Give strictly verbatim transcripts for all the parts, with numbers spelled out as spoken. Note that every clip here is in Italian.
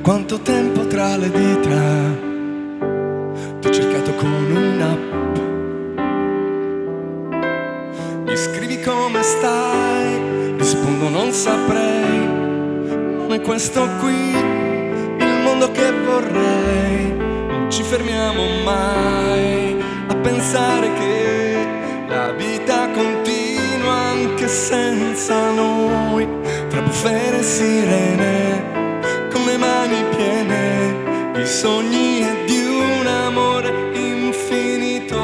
quanto tempo tra le dita t'ho cercato con un'app. Mi scrivi come stai, rispondo non saprei. Non è questo qui il mondo che vorrei. Non ci fermiamo mai a pensare che la vita continua anche senza noi, tra bufere e sirene, con le mani piene di sogni e di un amore infinito.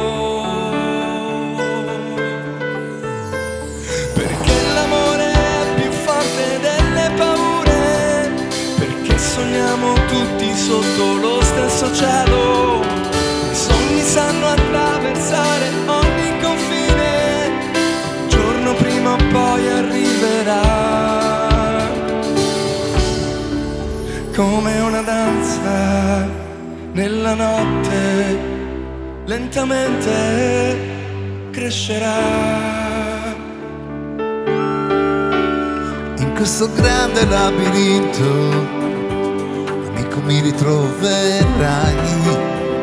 Perché l'amore è più forte delle paure, perché sogniamo tutti sotto lo stesso cielo. I sogni sanno attraversare ogni confine, un giorno prima o poi arriverà. Come una danza nella notte, lentamente crescerà. In questo grande labirinto, amico, mi ritroverai.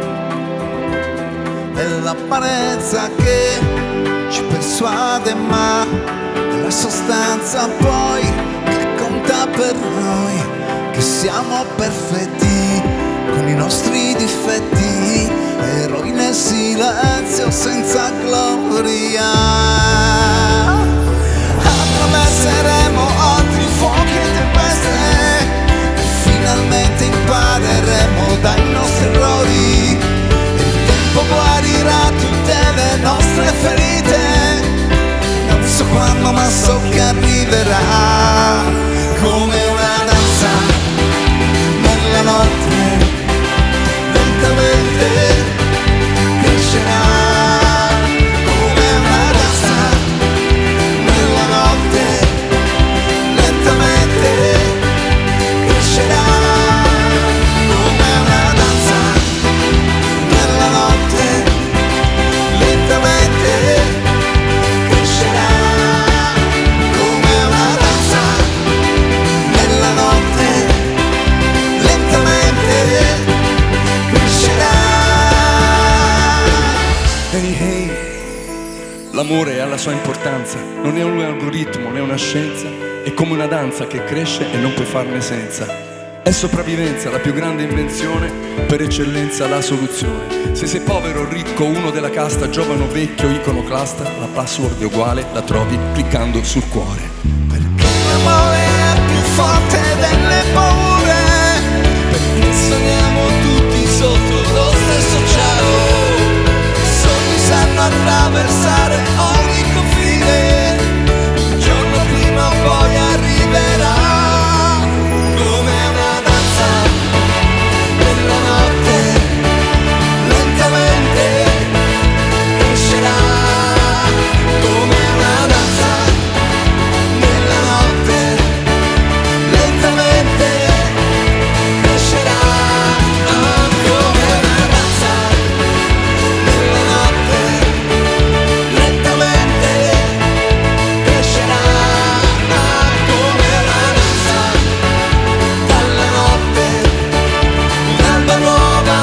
È l'apparenza che ci persuade, ma è la sostanza poi che conta per noi. Che siamo perfetti con i nostri difetti, eroi nel silenzio senza gloria. Attraverseremo altri fuochi e tempeste e finalmente impareremo dai nostri errori. E il tempo guarirà tutte le nostre ferite, non so quando ma so che arriverà. Come una danza nella notte, lentamente crescerà. Come una danza nella notte, lentamente crescerà. Come una danza nella notte, lentamente crescerà. Come una danza nella notte, Hey, hey. L'amore ha la sua importanza, non è un algoritmo né una scienza, è come una danza che cresce e non puoi farne senza. È sopravvivenza, la più grande invenzione, per eccellenza la soluzione. Se sei povero o ricco, uno della casta, giovane o vecchio, iconoclasta, la password è uguale, la trovi cliccando sul cuore. Perché l'amore è più forte delle paure, perché sogniamo tutti sotto lo stesso cielo. I sogni sanno attraversare ogni confine, un giorno prima o poi arriverà. Come una danza nella notte, lentamente crescerà. Come una danza nella notte, lentamente crescerà. Come una danza nella notte, lentamente crescerà. Come una danza dalla notte, un'alba nuova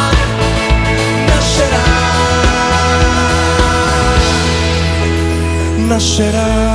nascerà. Nascerà.